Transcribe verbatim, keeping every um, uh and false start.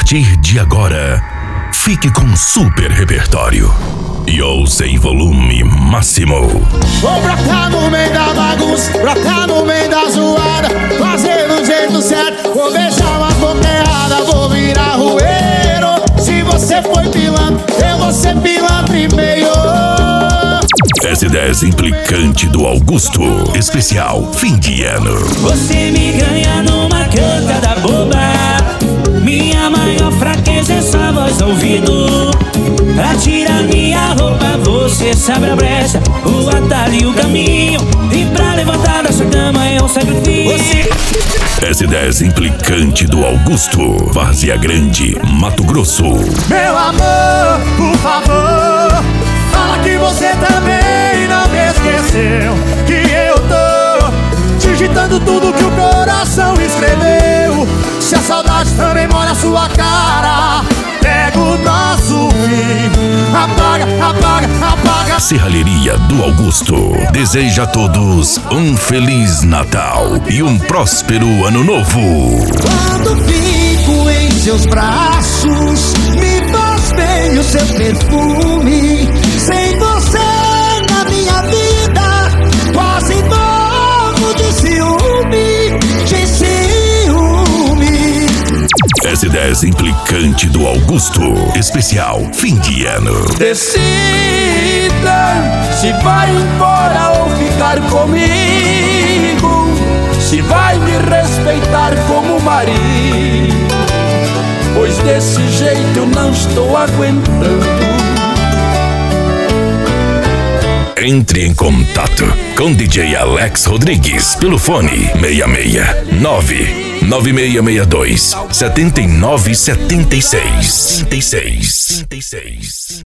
partir de agora, fique com super repertório e ouça em volume máximo. Vou brotar no meio da bagunça, brotar no meio da zoada, fazer do jeito certo, vou beijar uma boca errada, vou virar rueiro. Se você foi pilantra, eu vou ser pilantra e meio. S dez implicante do Augusto, especial fim de ano. Você me ganha numa cantada boba, minha maior fraqueza é sua voz no ouvido. Pra tirar minha roupa você sabe a brecha, o atalho e o caminho, e pra levantar da sua cama é um sacrifício. S dez implicante do Augusto, Várzea Grande, Mato Grosso. Meu amor, por favor, fala que você também não me esqueceu, que eu tô digitando tudo que o coração escreveu. Se a saudade também mora na sua cara, pega o nosso fim, apaga, apaga, apaga. Serralheria do Augusto deseja a todos um Feliz Natal e um próspero Ano Novo. Quando fico em seus braços, me faz bem o seu perfume. Sem você na minha vida, quase morro de ciúme, de ciúme. S dez implicante do Augusto, especial fim de ano. Decida se vai embora ou ficar comigo, se vai me respeitar como marido, pois desse jeito eu não estou aguentando. Entre em contato com D J Alex Rodrigues pelo fone seis seis nove nove seis seis dois sete nove sete seis.